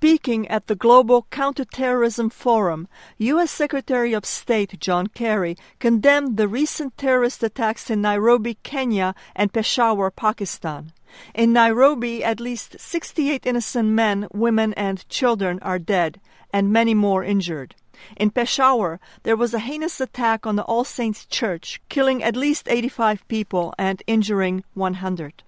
Speaking at the Global Counterterrorism Forum, U.S. Secretary of State John Kerry condemned the recent terrorist attacks in Nairobi, Kenya, and Peshawar, Pakistan. In Nairobi, at least 68 innocent men, women, and children are dead, and many more injured. In Peshawar, there was a heinous attack on the All Saints Church, killing at least 85 people and injuring 100.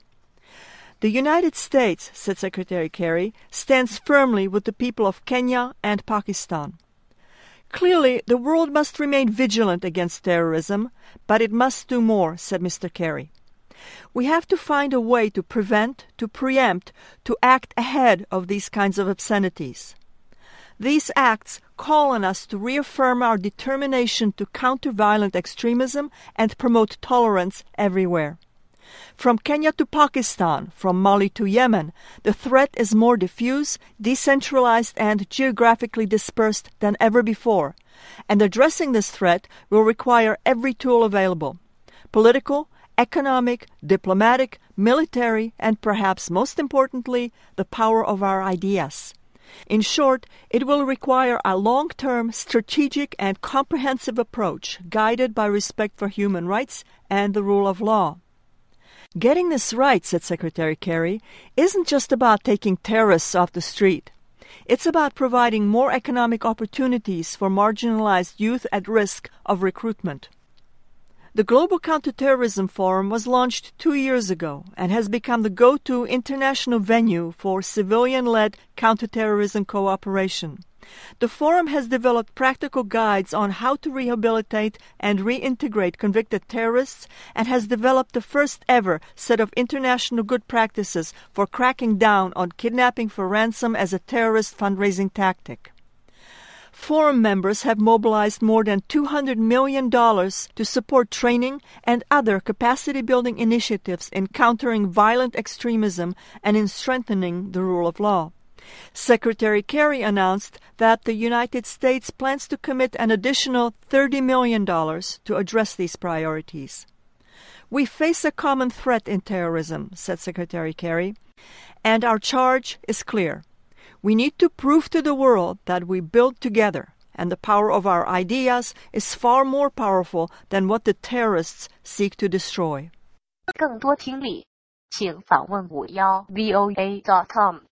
The United States, said Secretary Kerry, stands firmly with the people of Kenya and Pakistan. Clearly, the world must remain vigilant against terrorism, but it must do more, said Mr. Kerry. We have to find a way to prevent, to preempt, to act ahead of these kinds of obscenities. These acts call on us to reaffirm our determination to counter violent extremism and promote tolerance everywhere. From Kenya to Pakistan, from Mali to Yemen, the threat is more diffuse, decentralized, and geographically dispersed than ever before, and addressing this threat will require every tool available: political, economic, diplomatic, military, and perhaps most importantly, the power of our ideas. In short, it will require a long-term, strategic, and comprehensive approach guided by respect for human rights and the rule of law. Getting this right, said Secretary Kerry, isn't just about taking terrorists off the street. It's about providing more economic opportunities for marginalized youth at risk of recruitment. The Global Counterterrorism Forum was launched 2 years ago and has become the go-to international venue for civilian-led counterterrorism cooperation. The forum has developed practical guides on how to rehabilitate and reintegrate convicted terrorists and has developed the first ever set of international good practices for cracking down on kidnapping for ransom as a terrorist fundraising tactic. Forum members have mobilized more than $200 million to support training and other capacity-building initiatives in countering violent extremism and in strengthening the rule of law. Secretary Kerry announced that the United States plans to commit an additional $30 million to address these priorities. We face a common threat in terrorism, said Secretary Kerry, and our charge is clear. We need to prove to the world that we build together, and the power of our ideas is far more powerful than what the terrorists seek to destroy. 更多听力，请访问51voa.com。